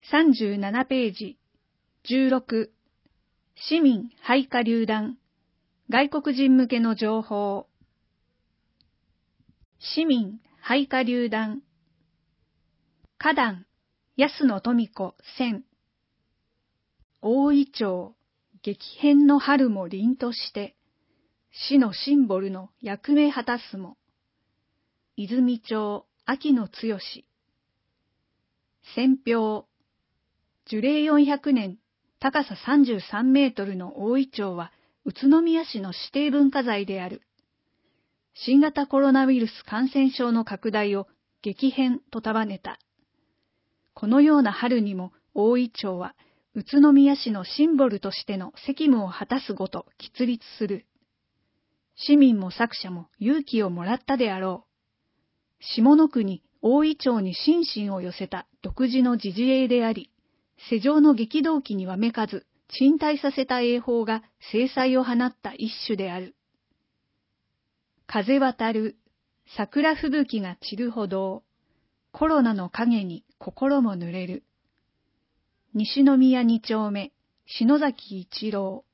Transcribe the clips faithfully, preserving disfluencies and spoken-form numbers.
さんじゅうななページ、じゅうろく、市民配下榴弾、外国人向けの情報。市民配下榴弾。花壇、安野富子千。大井町、激変の春も凛として、市のシンボルの役目果たすも。泉町、秋野剛。選評。樹齢よんひゃくねん、高ささんじゅうさんメートルの大井町は宇都宮市の指定文化財である。新型コロナウイルス感染症の拡大を激変と束ねた。このような春にも大井町は宇都宮市のシンボルとしての責務を果たすごと喫立する。市民も作者も勇気をもらったであろう。下の国大井町に心身を寄せた独自の自治営であり、世情の激動期にわめかず沈滞させた栄法が精彩を放った一種である。風渡る、桜吹雪が散るほど、コロナの影に心も濡れる。西宮二丁目、篠崎一郎。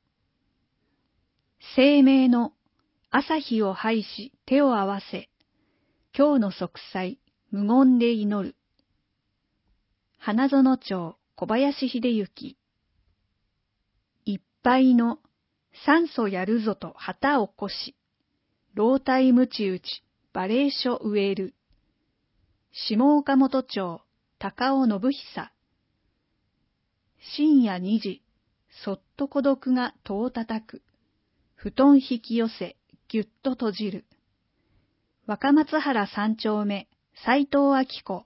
生命の朝日を拝し手を合わせ、今日の息災、無言で祈る。花園町、小林秀幸。いっぱいの酸素やるぞと旗を起こし、老体むち打ち、バレー所植える。下岡本町、高尾信久。深夜にじ、そっと孤独が戸を叩く。布団引き寄せ、ぎゅっと閉じる。若松原三丁目、斎藤明子。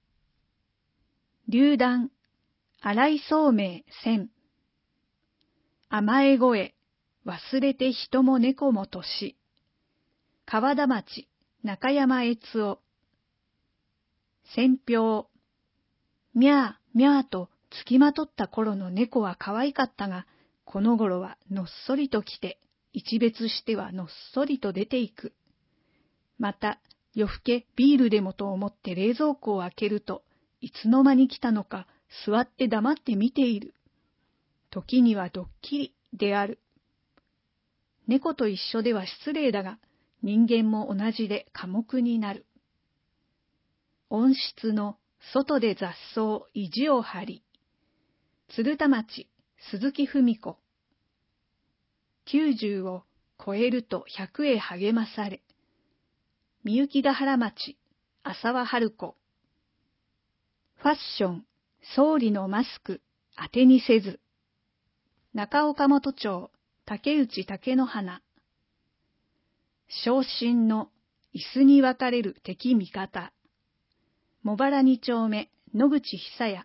榴弾、荒井聡明千。甘え声、忘れて人も猫も年。川田町、中山悦夫。選評。みゃーみゃーとつきまとった頃の猫は可愛かったが、この頃はのっそりと来て、一別してはのっそりと出ていく。また、夜更けビールでもと思って冷蔵庫を開けると、いつの間に来たのか座って黙って見ている。時にはドッキリである。猫と一緒では失礼だが、人間も同じで寡黙になる。温室の外で雑草意地を張り。鶴田町、鈴木文子。きゅうじゅうを超えるとひゃくへ励まされ。みゆきヶ原町、浅輪春子。ファッション、総理のマスク、当てにせず。中岡本町、竹内竹の花。昇進の椅子に分かれる敵味方。茂原二丁目、野口久也。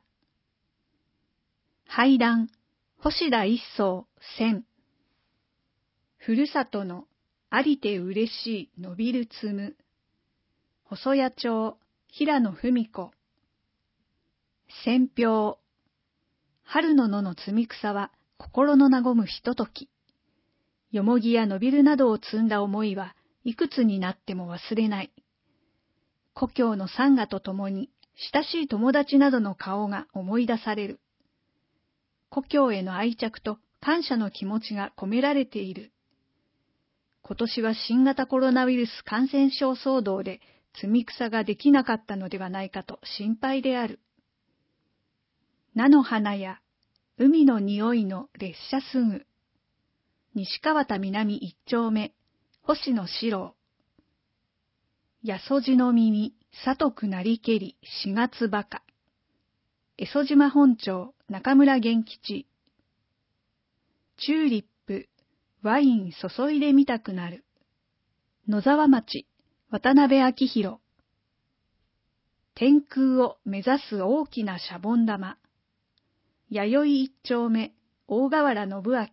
俳談、星田一層千。ふるさとのありてうれしい伸びるつむ。細谷町、平野文子。選評。春の野の摘み草は心の和むひととき。よもぎやのびるなどを積んだ思いはいくつになっても忘れない。故郷の山河とともに親しい友達などの顔が思い出される。故郷への愛着と感謝の気持ちが込められている。今年は新型コロナウイルス感染症騒動で摘み草ができなかったのではないかと心配である。菜の花や海の匂いの列車すぐ。西川田南一丁目、星野四郎。やそじの耳、里くなりけり、四月ばか。江曽島本町、中村元吉。チューリップ、ワイン注いでみたくなる。野沢町、渡辺明宏。天空を目指す大きなシャボン玉。弥生一丁目、大河原信明。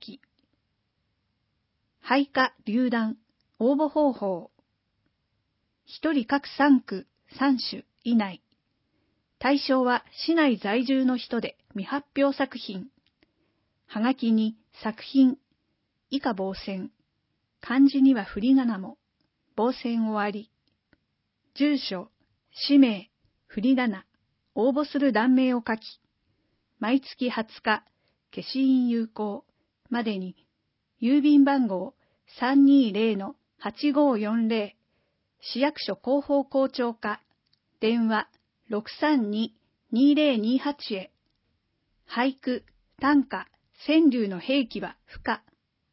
配下榴弾、応募方法。一人各三区、三種以内。対象は市内在住の人で未発表作品。はがきに作品、以下棒線。漢字には振り仮名も。棒線終わり。住所、氏名、振り仮名、応募する断名を書き。 毎月はつか、消印有効までに、郵便番号 さんにーぜろのはちごーよんぜろ、市役所広報校長課、電話 ろくさんにーにーぜろにーはち へ。俳句、短歌、川柳の併記は不可。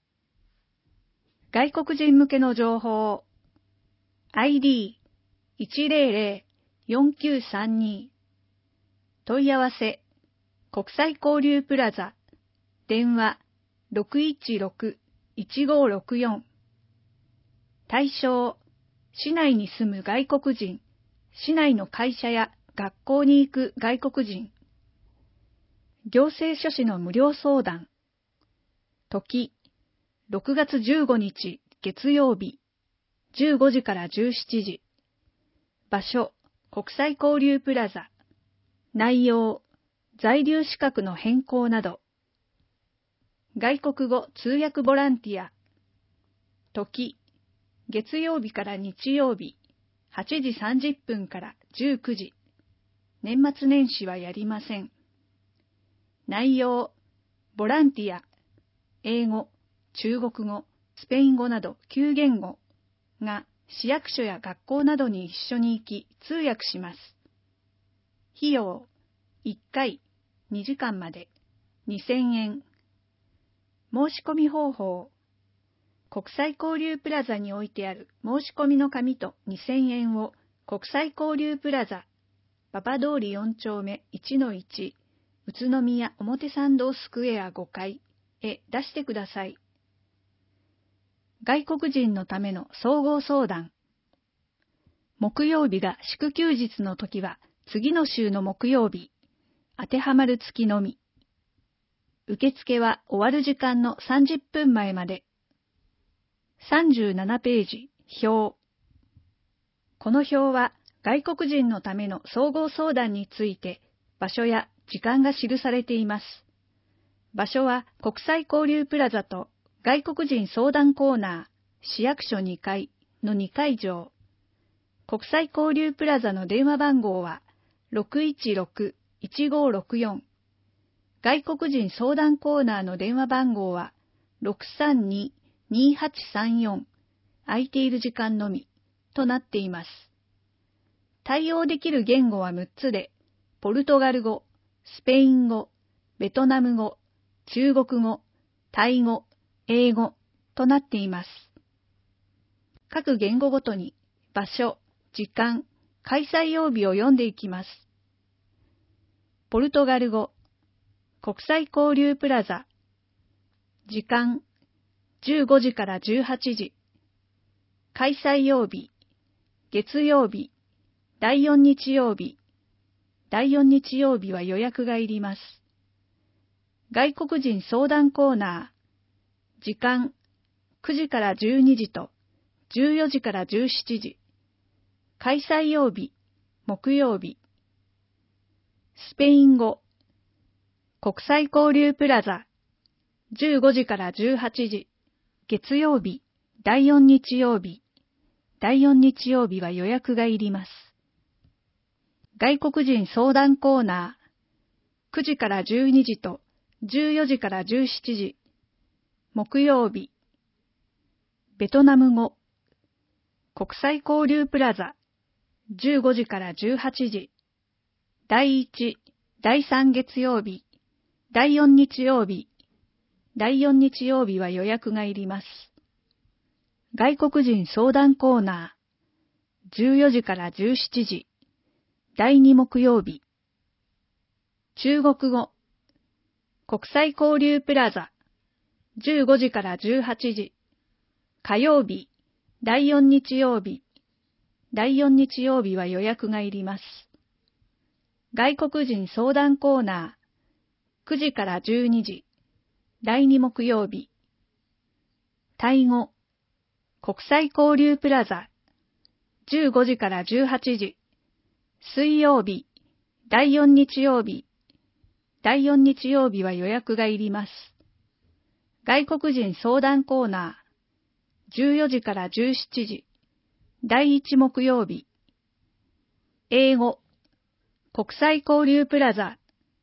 外国人向けの情報。アイディーいちぜろぜろよんきゅうさんに。問い合わせ、国際交流プラザ、電話 ろくいちろくいちごーろくよん。対象、市内に住む外国人、市内の会社や学校に行く外国人。行政書士の無料相談。時、ろくがつじゅうごにち月曜日、じゅうごじからじゅうしちじ。場所、国際交流プラザ。内容、在留資格の変更など。外国語通訳ボランティア。時、月曜日から日曜日、はちじさんじゅっぷんからじゅうくじ。年末年始はやりません。内容、ボランティア、英語、中国語、スペイン語などきゅう言語が市役所や学校などに一緒に行き通訳します。費用、いっかい、にじかんまで、にせんえん。申し込み方法、国際交流プラザに置いてある申し込みの紙とにせんえんを国際交流プラザ、馬場通りよん丁目 いちのいち、宇都宮表参道スクエアごかいへ出してください。外国人のための総合相談。木曜日が祝休日の時は次の週の木曜日、当てはまる月のみ。受付は終わる時間のさんじゅっぷんまえまで。さんじゅうななページ、表。この表は外国人のための総合相談について場所や時間が記されています。場所は国際交流プラザと外国人相談コーナー、市役所にかいのにかい上。国際交流プラザの電話番号は ろくいちろくいちごーろくよん。外国人相談コーナーの電話番号はろくさんにーにーはちさんよん。空いている時間のみとなっています。対応できる言語はむっつで、ポルトガル語、スペイン語、ベトナム語、中国語、タイ語、英語となっています。各言語ごとに場所、時間、開催曜日を読んでいきます。ポルトガル語、国際交流プラザ。時間、じゅうごじからじゅうはちじ。開催曜日、月曜日、だいよん日曜日。だいよん日曜日は予約がいります。外国人相談コーナー。時間、くじからじゅうにじとじゅうよじからじゅうしちじ。開催曜日、木曜日。スペイン語。国際交流プラザ。じゅうごじからじゅうはちじ。月曜日、だいよん日曜日。だいよん日曜日は予約がいります。外国人相談コーナー。くじからじゅうにじとじゅうよじからじゅうしちじ。木曜日。ベトナム語。国際交流プラザ。じゅうごじからじゅうはちじ。だいいち、だいさん月曜日。だいよん日曜日。だいよん日曜日は予約がいります。外国人相談コーナー。じゅうよじからじゅうしちじ。だいに木曜日。中国語。国際交流プラザ。じゅうごじからじゅうはちじ。火曜日。だいよん日曜日。だいよん日曜日は予約がいります。外国人相談コーナー。くじからじゅうにじ。だいに木曜日。タイ語。国際交流プラザ。じゅうごじからじゅうはちじ。水曜日。だいよん日曜日。だいよん日曜日は予約がいります。外国人相談コーナー。じゅうよじからじゅうしちじ。だいいち木曜日。英語。国際交流プラザ。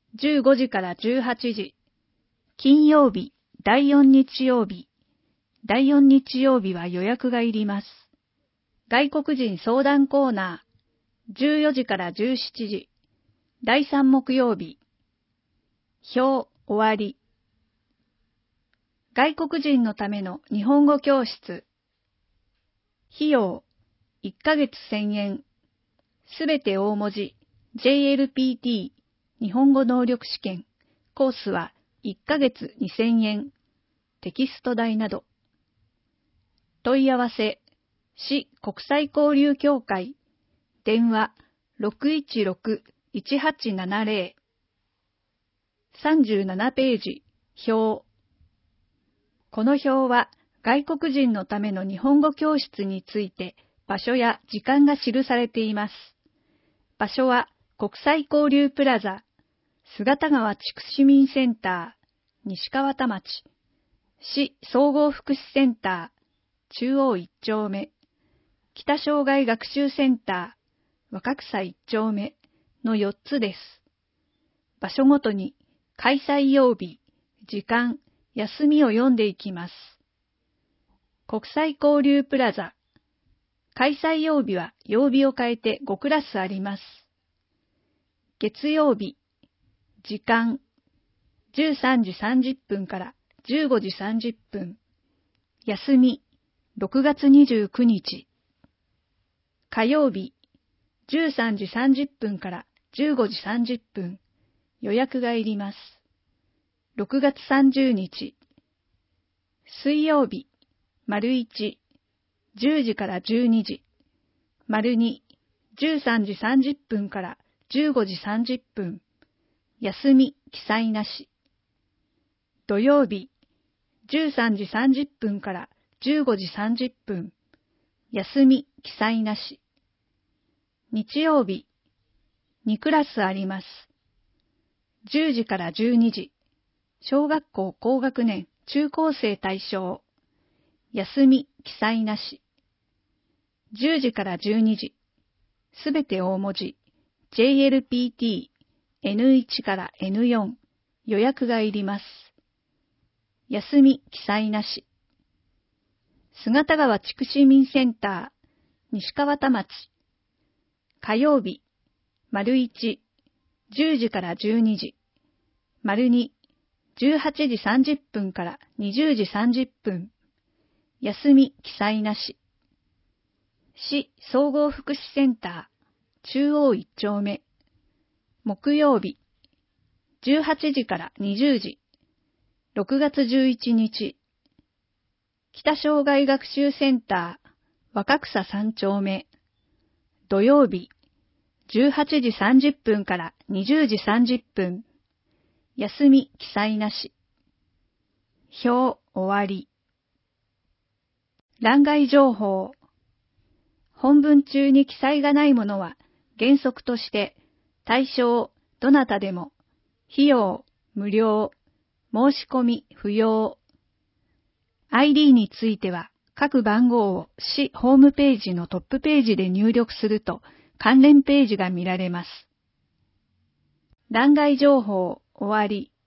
じゅうごじからじゅうはちじ。金曜日、だいよん日曜日。だいよん日曜日は予約がいります。外国人相談コーナー、じゅうよじからじゅうしちじ。だいさん木曜日。表終わり。外国人のための日本語教室。費用、いっかげつせんえん。すべて大文字、ジェイエルピーティー、日本語能力試験。コースはいっかげつにせんえん。テキスト代など。問い合わせ、市国際交流協会。電話 ろくいちろく いちはちななゼロ。さんじゅうななページ、表。この表は外国人のための日本語教室について場所や時間が記されています。場所は国際交流プラザ、姿川地区市民センター、西川田町、市総合福祉センター、中央いっ丁目、北障害学習センター、若草いっ丁目のよっつです。場所ごとに開催曜日、時間、休みを読んでいきます。国際交流プラザ。開催曜日は曜日を変えてごクラスあります。月曜日、時間、じゅうさんじさんじゅっぷんからじゅうごじさんじゅっぷん。休み、ろくがつにじゅうくにち。火曜日、じゅうさんじさんじゅっぷんからじゅうごじさんじゅっぷん。予約がいります。ろくがつさんじゅうにち。水曜日、丸いち、じゅうじからじゅうにじ。丸に、じゅうさんじさんじゅっぷんからじゅうごじさんじゅっぷん。休み、記載なし。土曜日、じゅうさんじさんじゅっぷんからじゅうごじさんじゅっぷん。休み、記載なし。日曜日、にクラスあります。じゅうじからじゅうにじ。小学校高学年、中高生対象。休み、記載なし。じゅうじからじゅうにじ。すべて大文字。ジェイエルピーティー、エヌワン から エヌフォー。予約がいります。休み、記載なし。姿川地区市民センター、西川田町。火曜日、丸いち、じゅうじからじゅうにじ。丸に、じゅうはちじさんじゅっぷんからにじゅうじさんじゅっぷん。休み、記載なし。市総合福祉センター、中央いっ丁目。木曜日、じゅうはちじからにじゅうじ。ろくがつじゅういちにち。北障害学習センター、若草さん丁目。土曜日、じゅうはちじさんじゅっぷんからにじゅうじさんじゅっぷん。休み、記載なし。表、終わり。欄外情報。本文中に記載がないものは原則として対象どなたでも費用無料申し込み不要 アイディー については各番号を市ホームページのトップページで入力すると関連ページが見られます。欄外情報終わり。